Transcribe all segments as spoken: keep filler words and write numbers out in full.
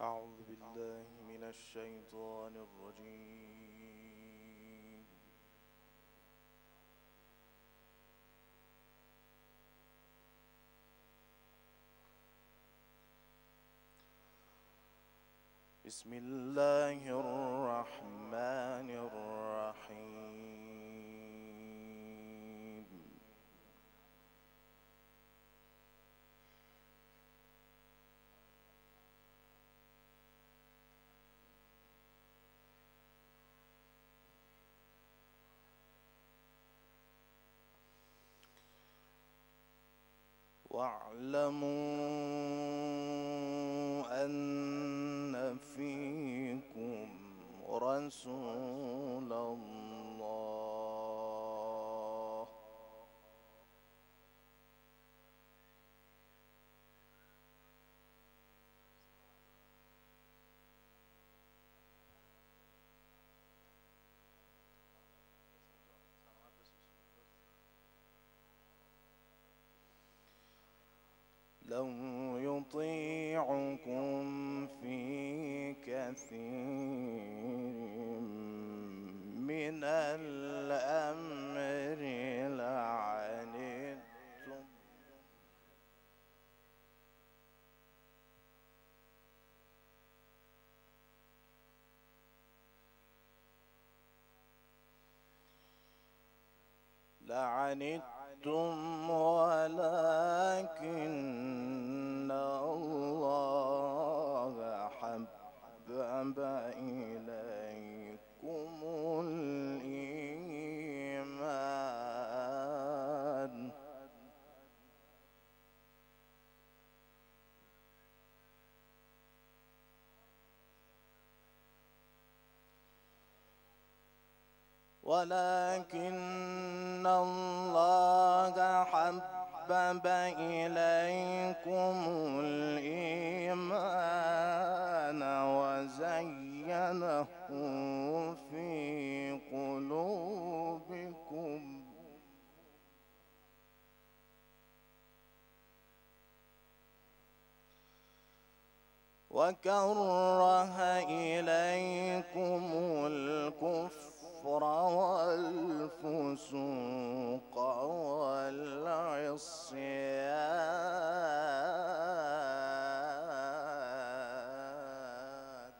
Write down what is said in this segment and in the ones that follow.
أعوذ بالله من الشيطان الرجيم. بسم الله الرحمن الرحيم. واعلموا أن فيكم رسول الله لو يطيعكم في كثير من الأمر لعنتم لعنتم ولكن الله حبب إليكم الإيمان ولكن الله حبب إليكم الإيمان وزينه في قلوبكم وكره إليكم الكفر والفسوق والعصيان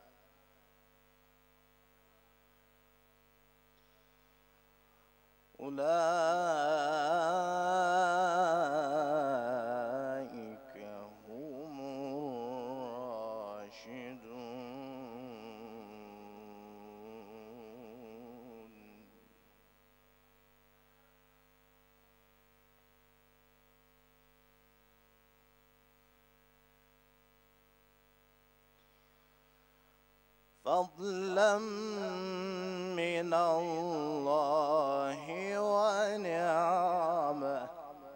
أولئك هم الراشدون. فضلا من الله ونعمه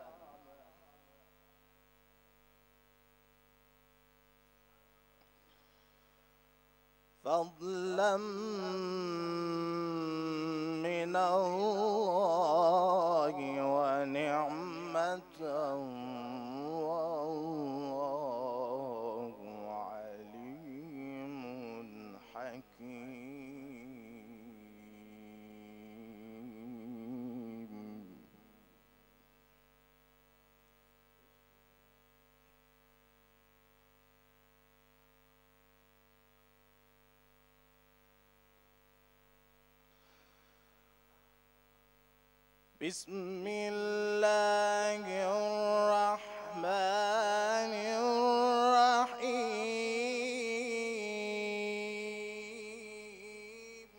فضلا من الله ونعمة والله عليم حكيم. بسم الله الرحمن الرحيم.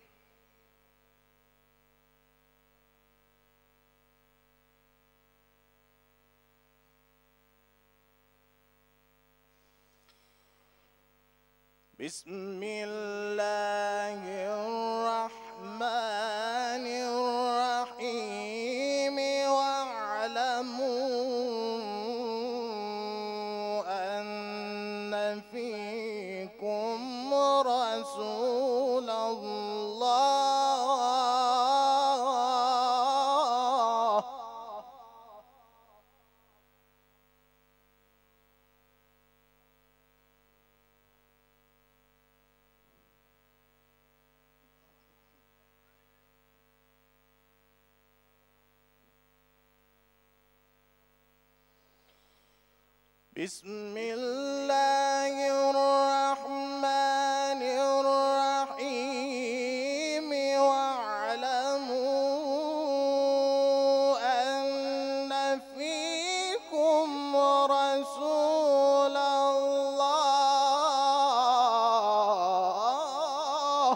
بسم الله الرحمن الرحيم. واعلموا أن فيكم رسول الله بسم الله الرحمن الرحيم واعلموا أن فيكم رسول الله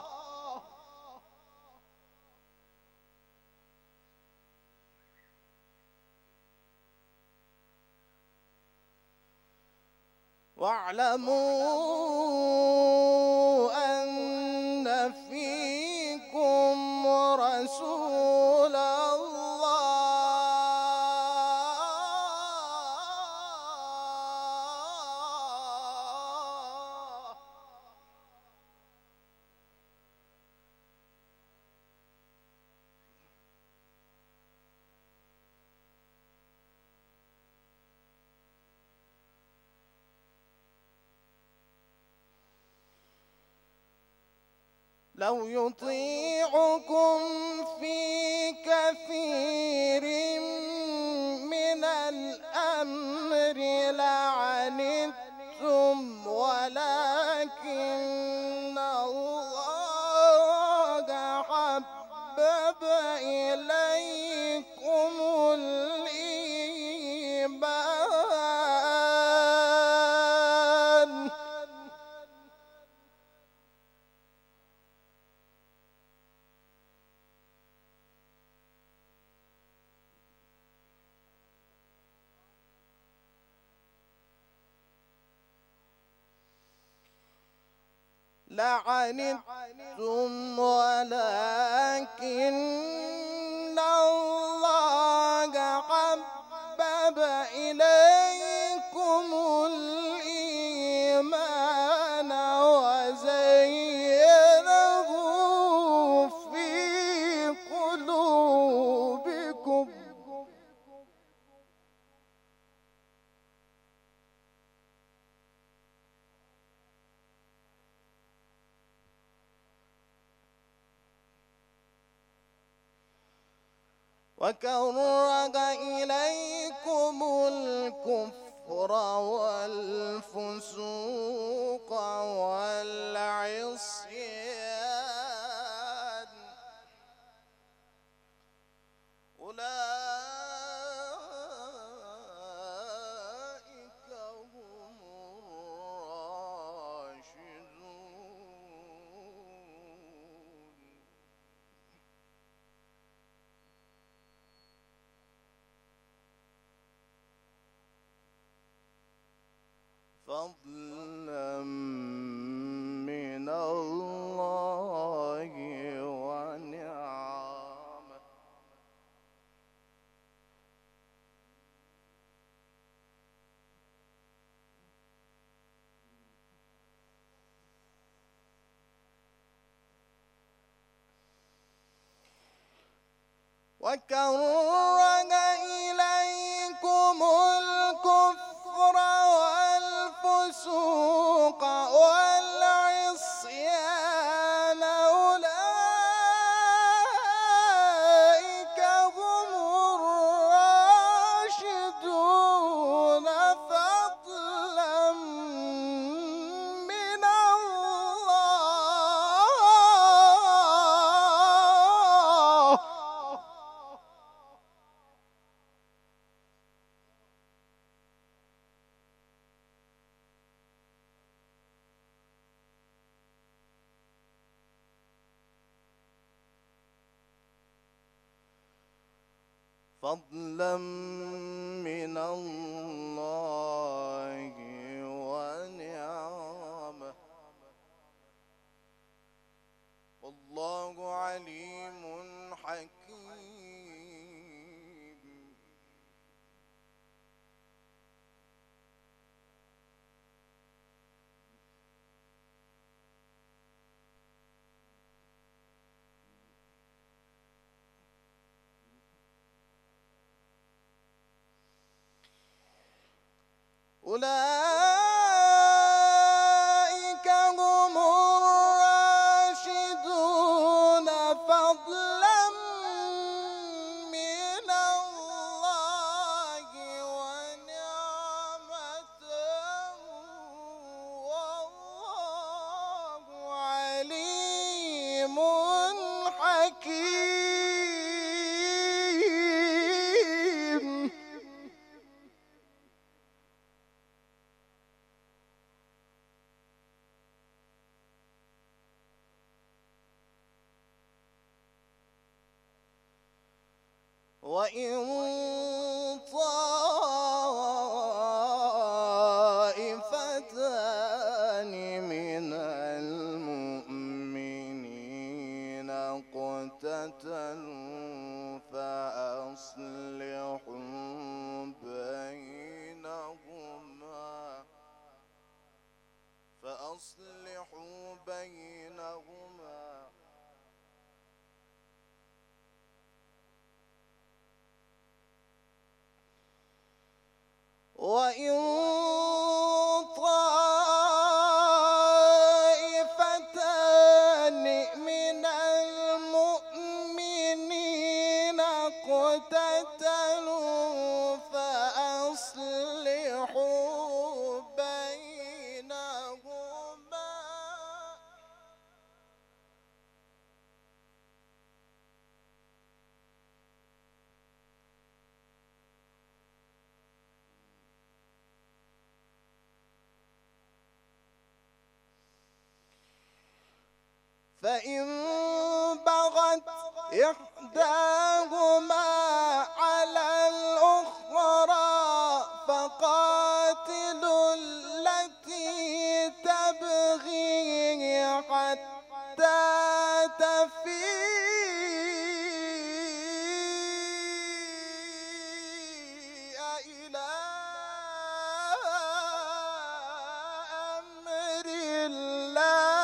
واعلموا أن فيكم رسول الله لو يطيعكم في كثير من الأمر لعنتم ولكن الله حبب إليكم الإيمان لعنتم ولكن الله حبب إليكم الإيمان وزينه في قلوبكم وكره إليكم الكفر والفسوق والعصيان أولئك هم الراشدون فضلا من الله ونعمة وكره إليكم الكفر والفسوق والعصيان أولئك هم الراشدون فضلا من الله فضلا من الله ونعمة والله عليم حكيم أولئك هم الراشدون فضلا من الله ونعمة وإن طائفتان من المؤمنين اقتتلوا فأصلحوا بينهما فأصلحوا بينهما وإن طائفتان من المؤمنين اقتتلوا فأصلحوا بينهما فإن بغت إحداهما على الأخرى فقاتلوا التي تبغي حتى تفيء إلى أمر الله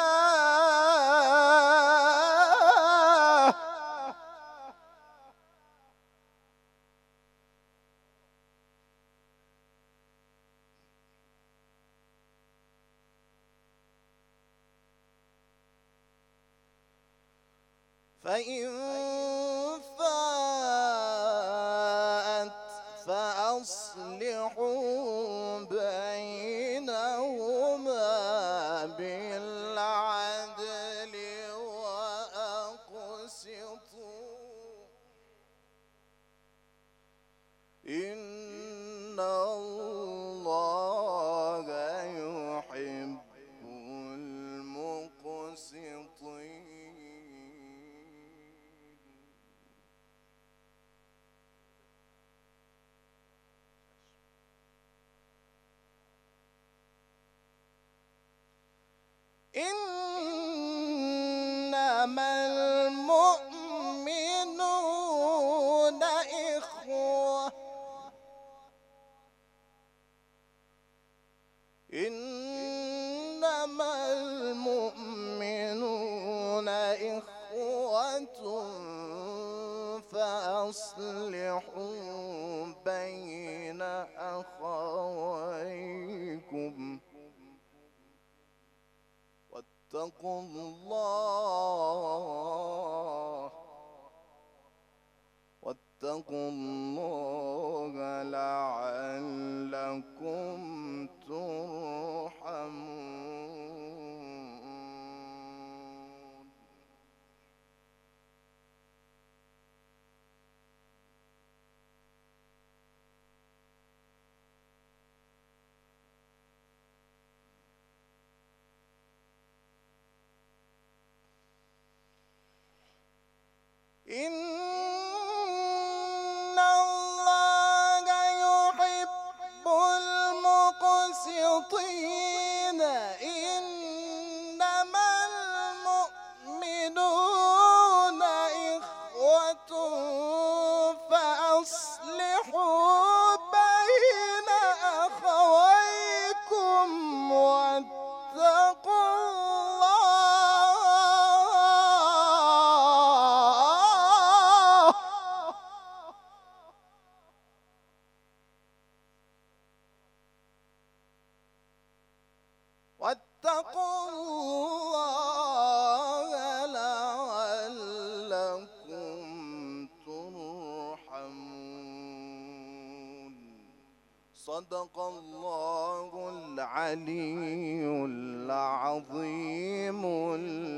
فإن فاءت فأصلحوا بينهما بالعدل وأقسطوا إن الله يحب المقسطين. إنما المؤمنون إخوة إنما المؤمنون إخوة فأصلحوا بين أخويكم واتقوا الله واتقوا الله لعلكم ترحمون. إن الله يحب المقسطين إنما المؤمنون إخوة فأصلحوا بين أخويكم واتقوا واتقوا الله لعلكم ترحمون. صدق الله العلي العظيم.